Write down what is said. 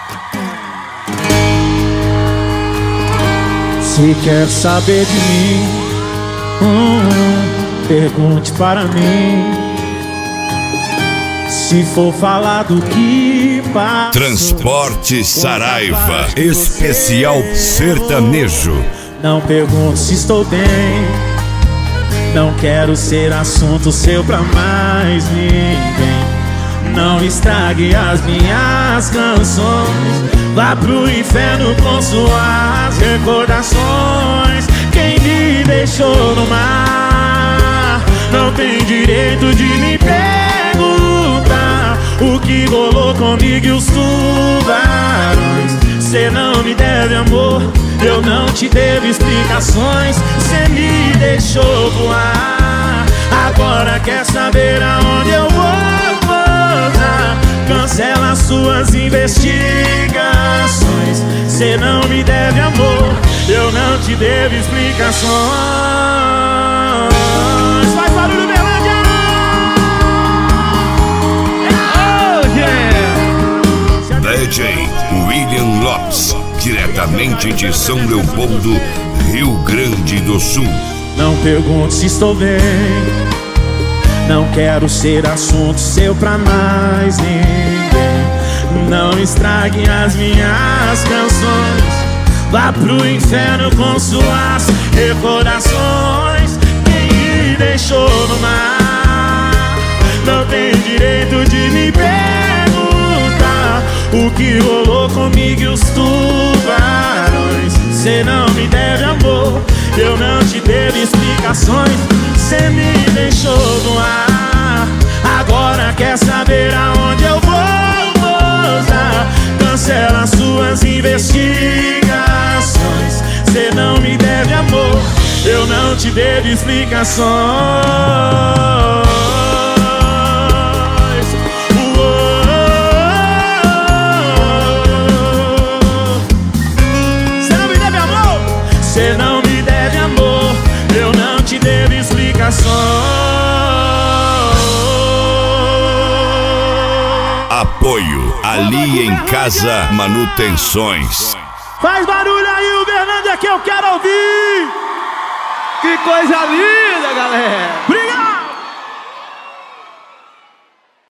Se quer saber de mim, pergunte para mim. Se for falar do que passou. Transporte Saraiva, especial sertanejo. Não pergunte se estou bem. Não quero ser assunto seu pra mais ninguém. Não estrague as minhas canções. Vá pro inferno com suas recordações. Quem me deixou no mar não tem direito de me perguntar o que rolou comigo e os tubarões. Cê não me deve amor, eu não te devo explicações. Cê me deixou voar, agora quer saber aonde eu vou pousar. Cancela suas investigações. Cê não me deve amor, eu não te devo explicações. Faz barulho, Berlândia! Oh, yeah! DJ William Lopes, diretamente de São Leopoldo, Rio Grande do Sul. Não pergunte se estou bem. Não quero ser assunto seu pra mais ninguém. Não estrague as minhas canções. Vá pro inferno com suas recordações. Quem me deixou no mar não tem direito de me perguntar o que rolou comigo e os tubarões. Cê não me deve amor, eu não te devo explicações. Cê me deixou no ar, agora quer saber aonde eu vou pousar. Cancela suas investigações. Cê não me deve amor, eu não te devo explicações. Cê não me deve amor, cê não me deve amor, eu não te devo explicações. Apoio Ali em Casa Manutenções. Faz barulho aí, Uberlândia, que eu quero ouvir. Que coisa linda, galera. Obrigado.